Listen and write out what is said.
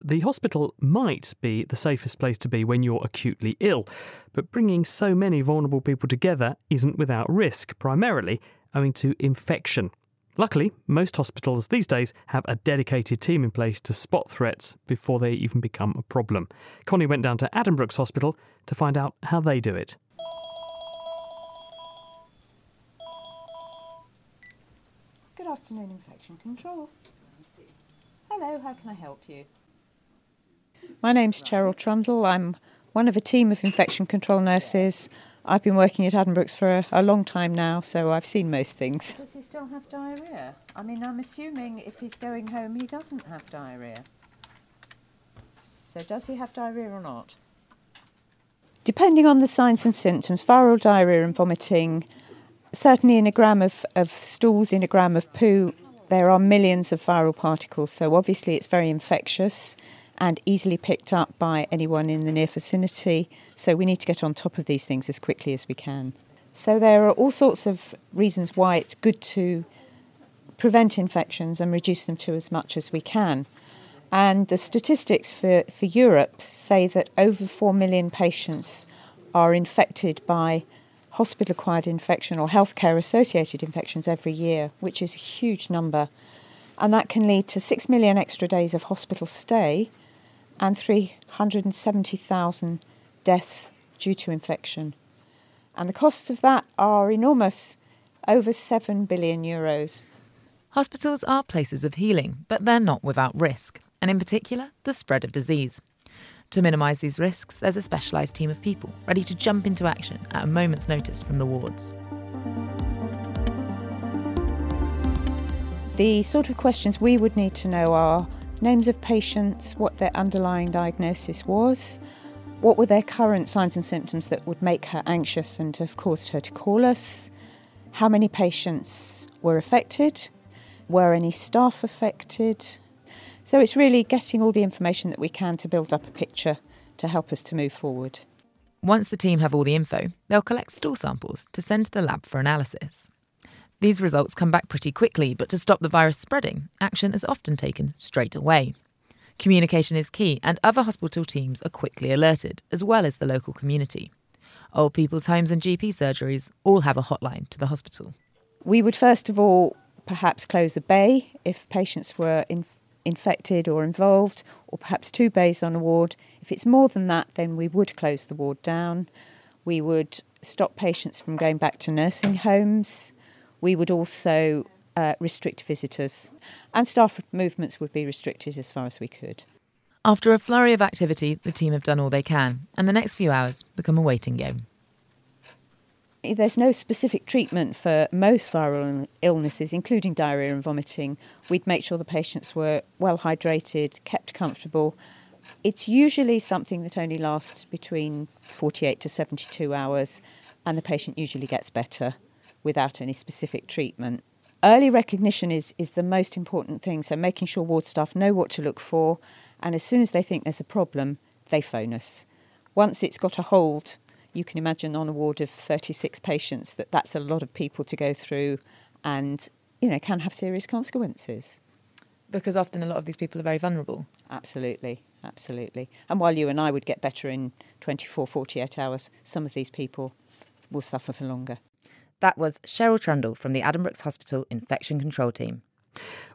The hospital might be the safest place to be when you're acutely ill, but bringing so many vulnerable people together isn't without risk, primarily owing to infection. Luckily, most hospitals these days have a dedicated team in place to spot threats before they even become a problem. Connie went down to Addenbrooke's Hospital to find out how they do it. Good afternoon, Infection Control. Hello, how can I help you? My name's Cheryl Trundle. I'm one of a team of infection control nurses. I've been working at Addenbrooke's for a long time now, so I've seen most things. Does he still have diarrhoea? I mean, I'm assuming if he's going home, he doesn't have diarrhoea. So does he have diarrhoea or not? Depending on the signs and symptoms, viral diarrhoea and vomiting, certainly in a gram of stools, in a gram of poo, there are millions of viral particles, so obviously it's very infectious and easily picked up by anyone in the near vicinity. So we need to get on top of these things as quickly as we can. So there are all sorts of reasons why it's good to prevent infections and reduce them to as much as we can. And the statistics for Europe say that over 4 million patients are infected by hospital-acquired infection or healthcare-associated infections every year, which is a huge number. And that can lead to 6 million extra days of hospital stay and 370,000 deaths due to infection. And the costs of that are enormous, over 7 billion euros. Hospitals are places of healing, but they're not without risk, and in particular, the spread of disease. To minimise these risks, there's a specialised team of people ready to jump into action at a moment's notice from the wards. The sort of questions we would need to know are names of patients, what their underlying diagnosis was, what were their current signs and symptoms that would make her anxious and have caused her to call us, how many patients were affected, were any staff affected. So it's really getting all the information that we can to build up a picture to help us to move forward. Once the team have all the info, they'll collect stool samples to send to the lab for analysis. These results come back pretty quickly, but to stop the virus spreading, action is often taken straight away. Communication is key, and other hospital teams are quickly alerted, as well as the local community. Old people's homes and GP surgeries all have a hotline to the hospital. We would first of all perhaps close a bay if patients were infected or involved, or perhaps 2 bays on a ward. If it's more than that, then we would close the ward down. We would stop patients from going back to nursing homes. We would also restrict visitors, and staff movements would be restricted as far as we could. After a flurry of activity, the team have done all they can, and the next few hours become a waiting game. There's no specific treatment for most viral illnesses, including diarrhoea and vomiting. We'd make sure the patients were well hydrated, kept comfortable. It's usually something that only lasts between 48 to 72 hours, and the patient usually gets better without any specific treatment. Early recognition is the most important thing, so making sure ward staff know what to look for, and as soon as they think there's a problem, they phone us. Once it's got a hold, you can imagine on a ward of 36 patients that's a lot of people to go through and, can have serious consequences. Because often a lot of these people are very vulnerable. Absolutely, absolutely. And while you and I would get better in 24, 48 hours, some of these people will suffer for longer. That was Cheryl Trundle from the Addenbrooke's Hospital Infection Control Team.